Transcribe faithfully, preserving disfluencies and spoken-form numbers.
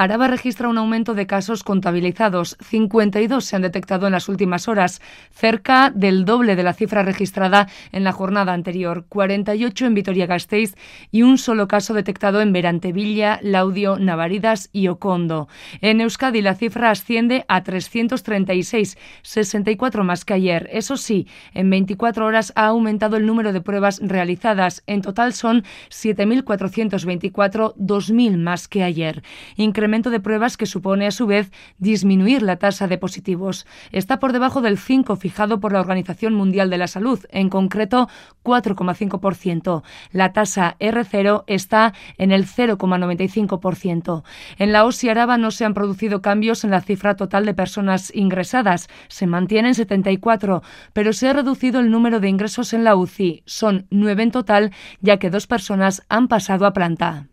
Araba registra un aumento de casos contabilizados. cincuenta y dos se han detectado en las últimas horas, cerca del doble de la cifra registrada en la jornada anterior. cuarenta y ocho en Vitoria-Gasteiz y un solo caso detectado en Berantevilla, Laudio, Navaridas y Okondo. En Euskadi la cifra asciende a trescientos treinta y seis, sesenta y cuatro más que ayer. Eso sí, en veinticuatro horas ha aumentado el número de pruebas realizadas. En total son siete mil cuatrocientos veinticuatro, dos mil más que ayer. Incremento de pruebas que supone a su vez disminuir la tasa de positivos. Está por debajo del cinco fijado por la Organización Mundial de la Salud, en concreto cuatro coma cinco por ciento. La tasa erre cero está en el cero coma noventa y cinco por ciento. En la O S I Araba no se han producido cambios en la cifra total de personas ingresadas. Se mantiene en setenta y cuatro, pero se ha reducido el número de ingresos en la U C I. Son nueve en total, ya que dos personas han pasado a planta.